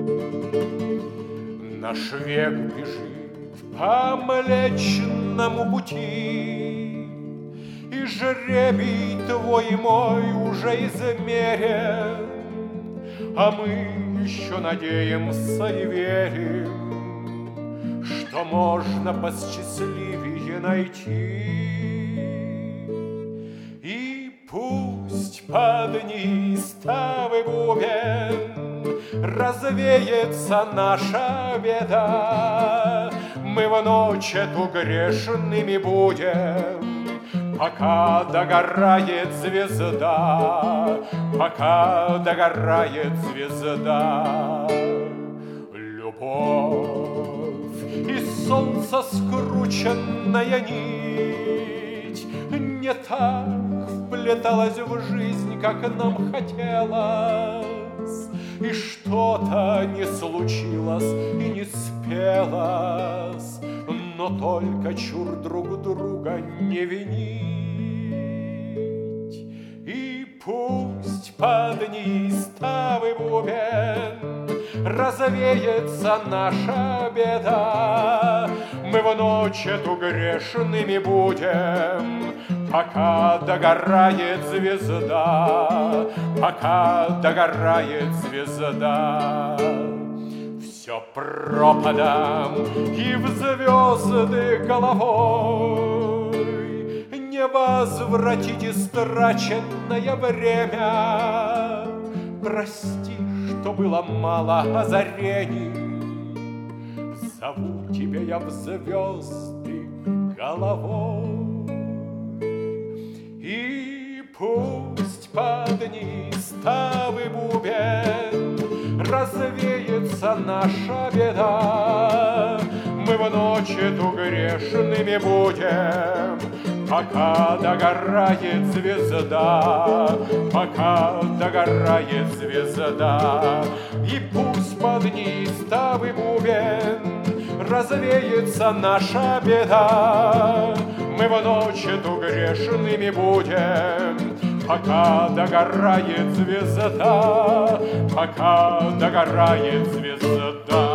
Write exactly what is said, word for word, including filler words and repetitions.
Наш век бежит по Млечному пути, и жребий твой и мой уже измерен, а мы еще надеемся и верим, что можно посчастливее найти. И пусть под неистовый бубен развеется наша беда, мы в ночь эту грешными будем, пока догорает звезда, пока догорает звезда. Любовь и солнце скрученная нить не так вплеталась в жизнь, как нам хотелось, и что-то не случилось и не спелось, но только чур друг друга не винить. И пусть под неистовый бубен развеется наша беда, мы в ночь эту грешными будем, пока догорает звезда, пока догорает звезда. Все пропадам и в звезды головой, не возвратить истраченное время. Прости, что было мало озарений, зову тебя я в звезды головой. И пусть под неистовый бубен развеется наша беда, мы в ночь эту грешными будем, пока догорает звезда, пока догорает звезда. И пусть под неистовый бубен развеется наша беда, мы в ночь эту грешными будем, пока догорает звезда, пока догорает звезда.